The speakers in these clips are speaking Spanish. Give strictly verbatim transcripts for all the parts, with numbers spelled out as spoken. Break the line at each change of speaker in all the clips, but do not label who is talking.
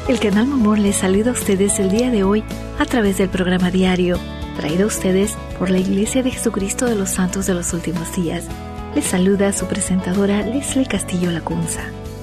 El Canal Mormón les saluda a ustedes el día de hoy a través del programa diario, traído a ustedes por la Iglesia de Jesucristo de los Santos de los Últimos Días. Les saluda su presentadora Leslie Castillo Lacunza.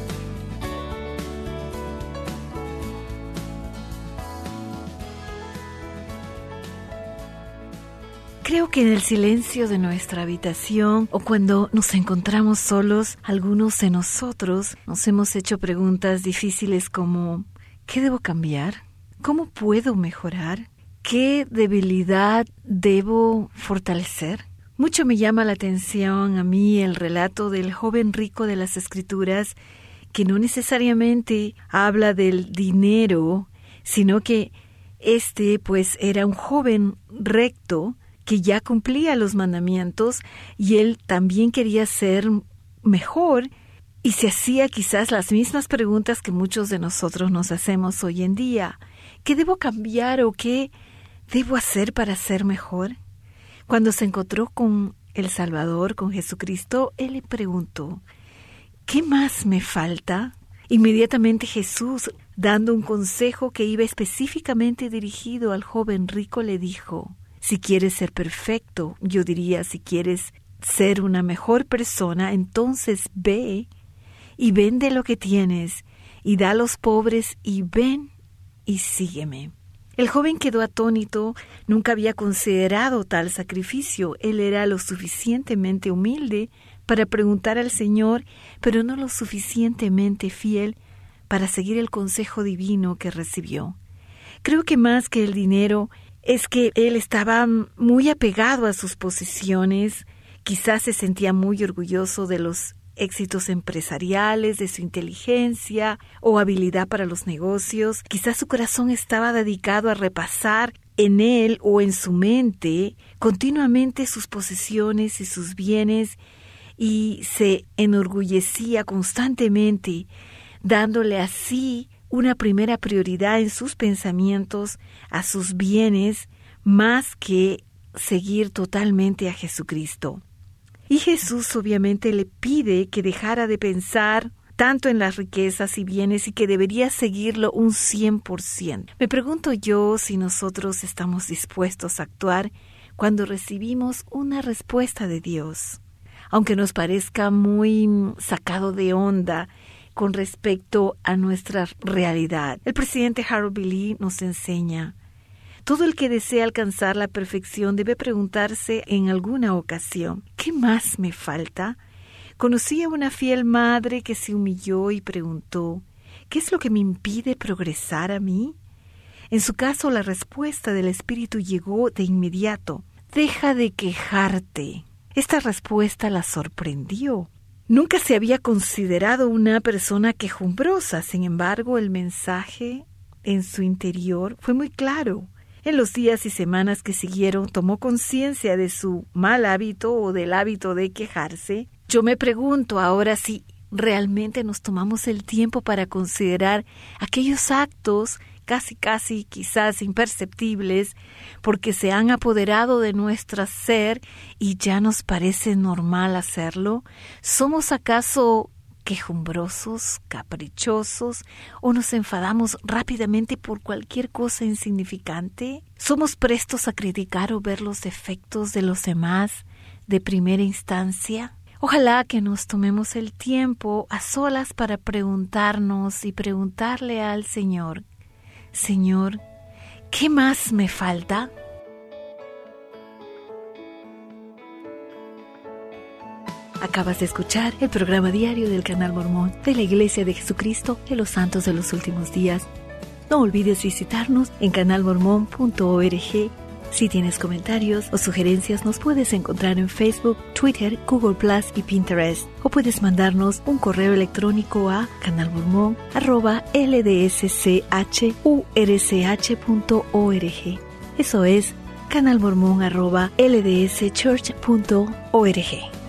Creo que en el silencio de nuestra habitación o cuando nos encontramos solos, algunos de nosotros nos hemos hecho preguntas difíciles como ¿qué debo cambiar? ¿Cómo puedo mejorar? ¿Qué debilidad debo fortalecer? Mucho me llama la atención a mí el relato del joven rico de las Escrituras, que no necesariamente habla del dinero, sino que este pues era un joven recto que ya cumplía los mandamientos y él también quería ser mejor y se hacía quizás las mismas preguntas que muchos de nosotros nos hacemos hoy en día. ¿Qué debo cambiar o qué debo hacer para ser mejor? Cuando se encontró con el Salvador, con Jesucristo, él le preguntó, ¿qué más me falta? Inmediatamente Jesús, dando un consejo que iba específicamente dirigido al joven rico, le dijo, si quieres ser perfecto, yo diría, si quieres ser una mejor persona, entonces ve y vende lo que tienes y da a los pobres y ven y sígueme. El joven quedó atónito, nunca había considerado tal sacrificio. Él era lo suficientemente humilde para preguntar al Señor, pero no lo suficientemente fiel para seguir el consejo divino que recibió. Creo que más que el dinero, es que él estaba muy apegado a sus posesiones, quizás se sentía muy orgulloso de los éxitos empresariales, de su inteligencia o habilidad para los negocios. Quizás su corazón estaba dedicado a repasar en él o en su mente continuamente sus posesiones y sus bienes y se enorgullecía constantemente, dándole así una primera prioridad en sus pensamientos a sus bienes más que seguir totalmente a Jesucristo. Y Jesús obviamente le pide que dejara de pensar tanto en las riquezas y bienes y que debería seguirlo un cien por ciento. Me pregunto yo si nosotros estamos dispuestos a actuar cuando recibimos una respuesta de Dios, aunque nos parezca muy sacado de onda con respecto a nuestra realidad. El presidente Harold B. Lee nos enseña, todo el que desea alcanzar la perfección debe preguntarse en alguna ocasión, ¿qué más me falta? Conocí a una fiel madre que se humilló y preguntó, ¿qué es lo que me impide progresar a mí? En su caso, la respuesta del Espíritu llegó de inmediato, deja de quejarte. Esta respuesta la sorprendió. Nunca se había considerado una persona quejumbrosa, sin embargo, el mensaje en su interior fue muy claro. En los días y semanas que siguieron, tomó conciencia de su mal hábito o del hábito de quejarse. Yo me pregunto ahora si realmente nos tomamos el tiempo para considerar aquellos actos casi casi quizás imperceptibles porque se han apoderado de nuestro ser y ya nos parece normal hacerlo. ¿Somos acaso quejumbrosos, caprichosos o nos enfadamos rápidamente por cualquier cosa insignificante? ¿Somos prestos a criticar o ver los defectos de los demás de primera instancia? Ojalá que nos tomemos el tiempo a solas para preguntarnos y preguntarle al Señor, Señor, ¿qué más me falta? Acabas de escuchar el programa diario del Canal Mormón de la Iglesia de Jesucristo de los Santos de los Últimos Días. No olvides visitarnos en canal mormón punto org. Si tienes comentarios o sugerencias, nos puedes encontrar en Facebook, Twitter, Google Plus y Pinterest. O puedes mandarnos un correo electrónico a canalmormon arroba l d s c h u r c h punto org. Eso es canalmormon arroba l d s church punto org.